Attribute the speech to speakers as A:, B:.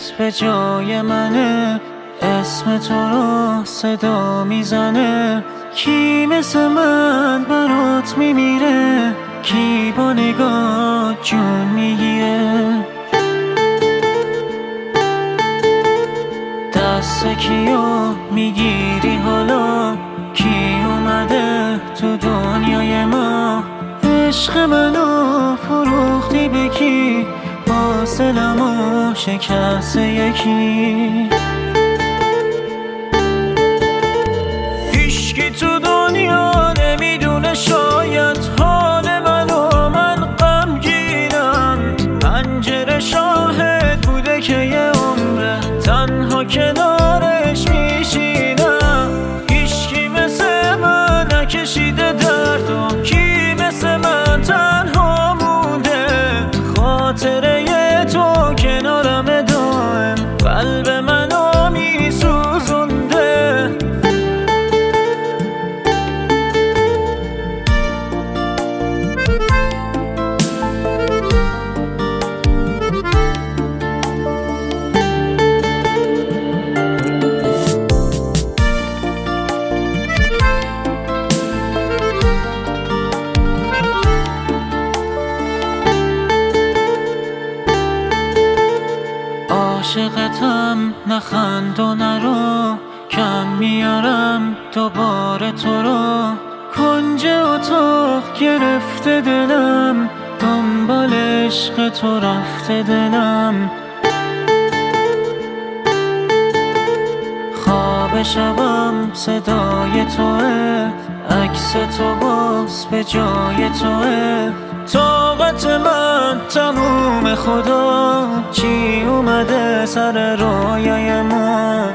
A: دلت به جای منه، اسم تو رو صدا میزنه. کی مثل من برات میمیره، کی با نگاه جون میگیره. دست کیو میگیری حالا، کی اومده تو دنیای ما. عشق منو فروختی به کی، حاصلمو شکست یکی. هیچکی تو دنیا نمیدونه شاید حال منو، من غمگینم. پنجره شاهد بوده که یه عمره تنها کنارش میشینم. هیچکی مثل من نکشیده دردم، کی مثل من تنها مونده. خاطره تو کنارم دائم، قلب منو میسوزونده. عاشقتم نخند و نرو، کم میارم دوباره تو رو. کنج اتاق گرفته دلم، دنبال عشق تو رفته دلم. خواب شبم صدای توه، عکس تو باز به جای توه. طاقت من تموم خدا، چی اومده سر رویای ما.